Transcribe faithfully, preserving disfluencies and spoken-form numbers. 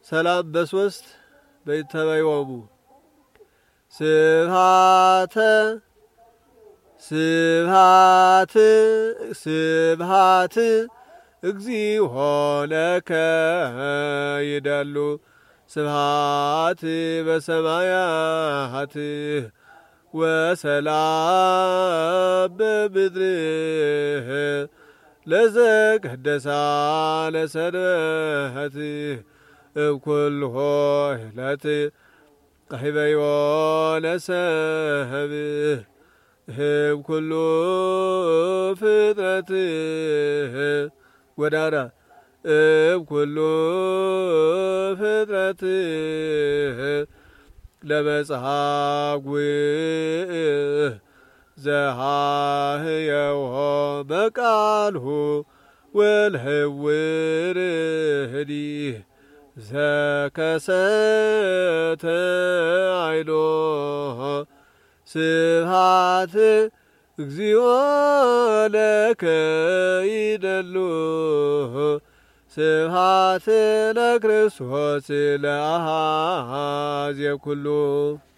ሰላም በሶስት በይተበይወሙ ስብሃተ ስብሃት ስብሃት እግዚኦ ለከ ይደሉ ስብሃት በሰማያት ወሰላም በምድር ለዘቀደሳ ለሰንበት እምኩልሆ ዕለት ቃሂበዮ ለሰብ እምኩሉ ፍጥረት ጎዳና እምኩሉ ፍጥረት ለመጽሐጉዕ ዘሃህየዎ በቃልሁ ወልህውር ህዲህ ዘከሰተ አይኖ ስብሃት እግዚኦ ለከ ይደሉ ስብሃት ለክርስቶስ ለአኀዜ ኩሉ